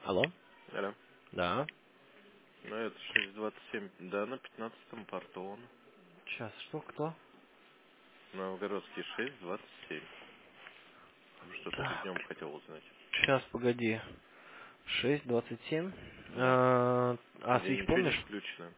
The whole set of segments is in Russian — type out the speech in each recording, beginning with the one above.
Алло? Алло. Да. Ну, это 627. Да, на 15-м порту он. Сейчас, что, кто? Новгородский 627. Что-то ты днем Так, хотел узнать. сейчас, погоди. 6:27. Да. Где Свич ничего не помнишь? включено.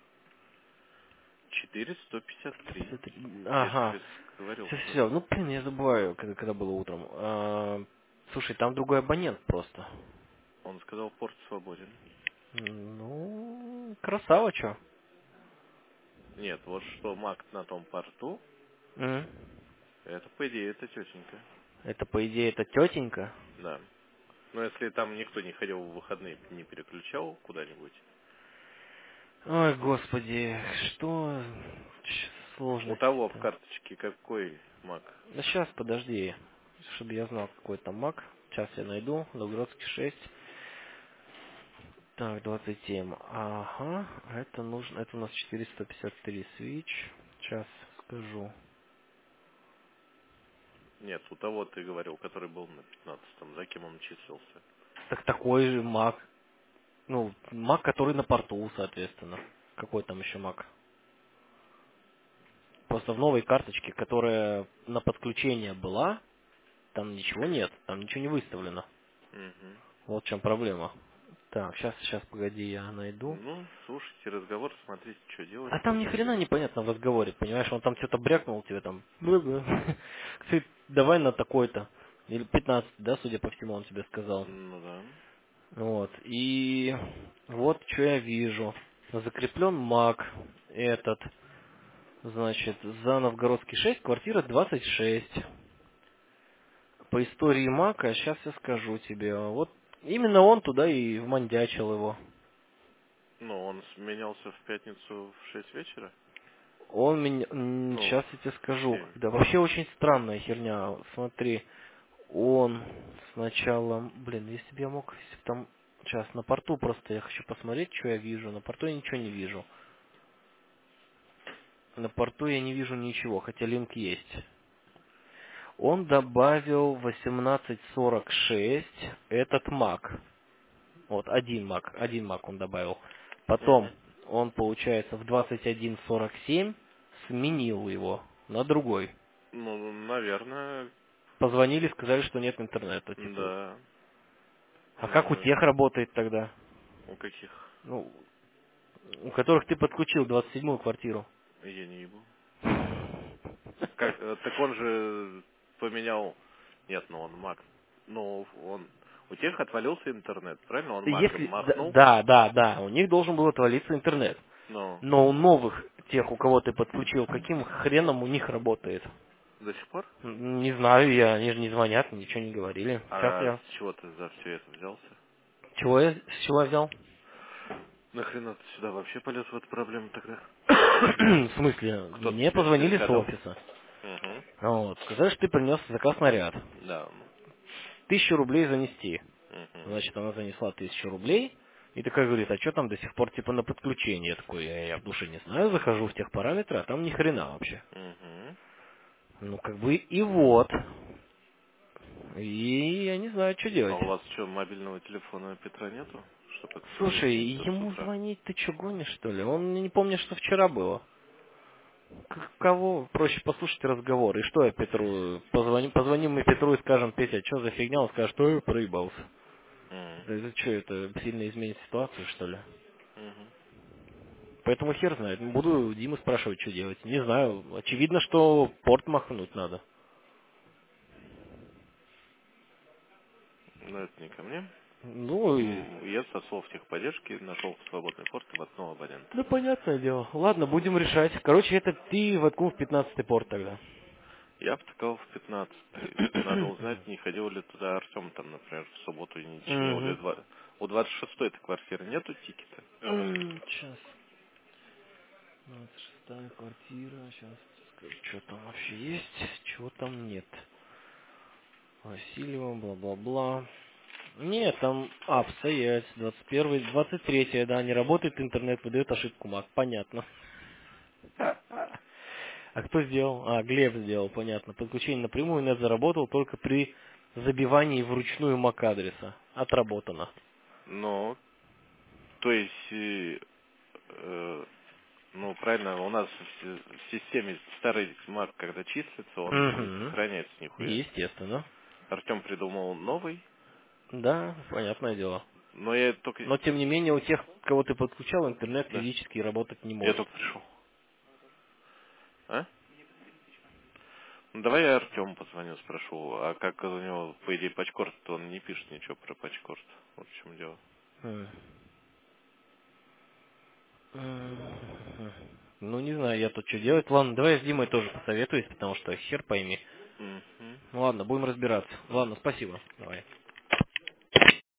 4153. 53. Я же Ага. тебе говорил, Все, что... все. Ну, блин, я забываю, когда было утром. Слушай, там другой абонент просто. Он сказал, порт свободен. Ну, красава, чё? Нет, вот что Мак на том порту, М? это, по идее, это тетенька. Это, по идее, это тетенька. Да. Но если там никто не ходил в выходные, не переключал куда-нибудь. Ой, господи, что У того в сложности-то? карточке какой Мак? Да сейчас, подожди, чтобы я знал, какой там маг. Сейчас я найду. Новгородский 6. Так, 27. Ага, это нужно. Это у нас 453 свич. Сейчас скажу. Нет, у того ты говорил, который был на 15-м. За кем он числился? Так такой же маг. Ну, маг, который на порту, соответственно. Какой там еще маг? Просто в новой карточке, которая на подключение была, там ничего нет, там ничего не выставлено. Угу. Вот в чем проблема. Так, сейчас, погоди, я найду. Ну, слушайте разговор, смотрите, что делать, А там ни позвонить. хрена непонятно в разговоре, понимаешь, он там что-то брякнул тебе там. Ты давай на такой-то. Или 15, да, судя по всему, он тебе сказал. Ну да. Вот. И вот что я вижу. Закреплен маг этот, значит, за Новгородский 6, квартира 26. По истории мака, сейчас я скажу тебе. Вот именно он туда и вмандячил его. Ну, он сменялся в пятницу в 6 вечера? Он меня... Ну, Сейчас я тебе в скажу, 7. когда... Вообще очень странная херня. Смотри, он сначала... Блин, если бы я мог... Если бы там... Сейчас, на порту просто я хочу посмотреть, что я вижу. На порту я ничего не вижу. На порту я не вижу ничего, хотя линк есть. Он добавил 1846 этот маг. Вот, один маг он добавил. Потом Угу. он, получается, в 2147 сменил его на другой. Ну, наверное, Позвонили, сказали, что нет интернета, типа. да. А как у Ну, тех работает тогда? у каких? Ну, у которых ты подключил 27-ю квартиру. Я не ебу. Как, так он же поменял... Нет, ну он Мак. Ну, он... У тех отвалился интернет, правильно? Он Маком Если, махнул. да, у них должен был отвалиться интернет. Ну, Но у новых, тех, у кого ты подключил, каким хреном у них работает? до сих пор? Не знаю, они же не звонят, ничего не говорили. Сейчас А я... с чего ты за все это взялся? С чего я взял? Нахрена ты сюда вообще полез в эту проблему тогда? В смысле, Кто-то мне тебе позвонили с перегадал? офиса. Угу. Вот, сказали, что ты принес заказ на ряд. Да. 1000 рублей занести. Угу. Значит, она занесла 1000 рублей. И такая говорит, а что там до сих пор типа на подключение? Я такой, я в душе не знаю, захожу в техпараметры, а там ни хрена вообще. Угу. Ну, как бы и вот. И я не знаю, что А делать. у вас что, мобильного телефона Петра нету? Чтобы Слушай, соединиться с ему утра? звонить ты что, гонишь, что ли? Он не помнит, что вчера было. Кого проще послушать разговор? И что я Петру позвоним мы Петру и скажем, Петя, что за фигня? Он скажет, что я проебался. Это что, это сильно изменит ситуацию, что ли? Угу. Поэтому хер знает. Буду у Димы спрашивать, что делать. Не знаю. Очевидно, что порт махнуть надо. Но это не ко мне. Ну, и... Я со слов техподдержки нашел свободный порт в одного абонента. Да, понятное дело. Ладно, будем решать. Короче, это ты воткнул в 15-й порт тогда. Я втыкал в 15-й. Надо узнать, не ходил ли туда Артем, там, например, в субботу и не чинил ли Угу. два... У 26-й этой квартиры нету тикета? Сейчас. 26-я квартира. Сейчас скажу, что там вообще есть, чего там нет. Васильева, бла-бла-бла. Нет, там стоять. 21-й, 23-я, да, не работает интернет, выдает ошибку МАК. Понятно. А кто сделал? Глеб сделал, понятно. Подключение напрямую нет заработал только при забивании вручную MAC адреса. Отработано. Ну, то есть, ну, правильно, у нас в системе старый Mac, когда числится, он не Угу. сохраняется нихуя. Естественно. Артем придумал новый, Да, понятное дело. но я только... Но тем не менее у тех, кого ты подключал, интернет Да, физически работать не я может. только пришел. А? Ну, давай я Артему позвоню, спрошу, а как у него, по идее, патчкорд, то он не пишет ничего про патчкорд. Вот в чем дело. М. Ну, не знаю, я тут что делать. Ладно, давай я с Димой тоже посоветуюсь, потому что хер пойми. Угу. Ну, ладно, будем разбираться. Ладно, спасибо. Давай.